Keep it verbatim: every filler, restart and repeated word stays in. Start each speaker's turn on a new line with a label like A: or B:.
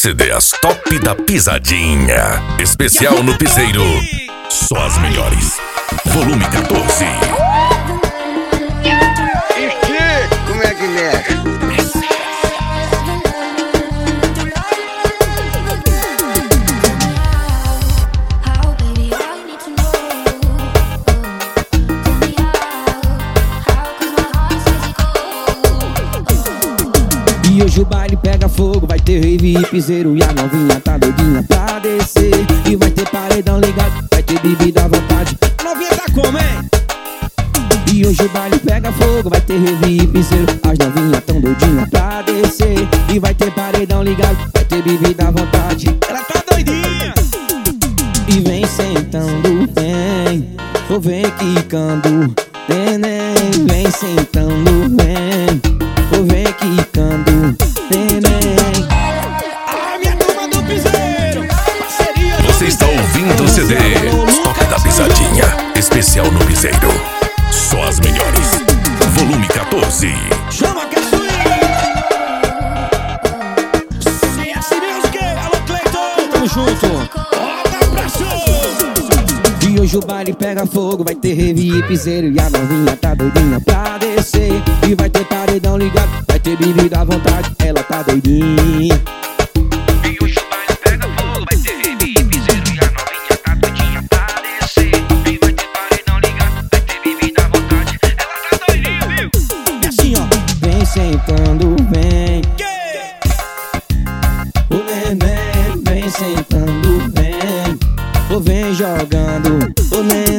A: C Ds top da pisadinha. Especial no piseiro. Só as melhores. Volume quatorze.
B: Ixi, como é que mexe?
C: E hoje o baile pega fogo, vai ter rave e piseiro. E a novinha tá doidinha pra descer. E vai ter paredão ligado, vai ter bebida à vontade. A novinha tá como, hein? E hoje o baile pega fogo, vai ter rave e piseiro. As novinhas tão doidinha pra descer. E vai ter paredão ligado, vai ter bebida à vontade. Ela tá doidinha! E vem sentando, vem. Ou vem quicando, neném. Vem sentando, vem. Ou vem quicando, neném. A minha turma do piseiro, parceria do
A: Você está ouvindo o C D Top da Pisadinha. Especial no piseiro. Só as melhores. Volume quatorze.
C: Chama que é swing. Se é assim mesmo que alô Cleiton, tamo junto. Bota pra show. E hoje o baile pega fogo, vai ter rave e piseiro. E a novinha tá doidinha pra descer. E vai ter paredão ligado, vai ter bebida à vontade. Ela tá doidinha.
D: E hoje o baile pega fogo, vai ter rave e piseiro. E a novinha tá doidinha pra descer. E vai ter paredão ligado, vai ter bebida à vontade. Ela tá doidinha, viu?
C: E assim ó, vem sentando, vem. O neném, vem sentando, vem. Ou vem jogando, o neném.